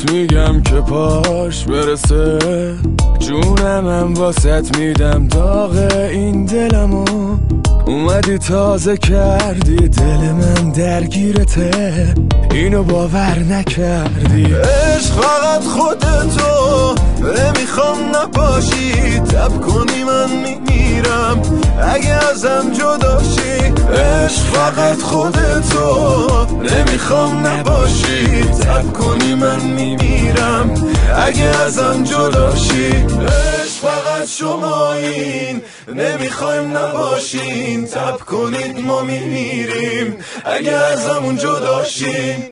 بهت میگم که پاش برسه جونمم واسط میدم داغ این دلمو اومدی تازه کردی دل من درگیرته اینو باور نکردی عشق فقط خودتو نمیخوام نباشی تب کنی من میمیرم اگه ازم جداشی عشق فقط خودتو نمیخوام نباشی تب کنی من میمیرم اگه ازم جداشی عشق فقط شمایین نمیخوایم نباشین تب کنید ما میمیریم اگه ازمون جداشین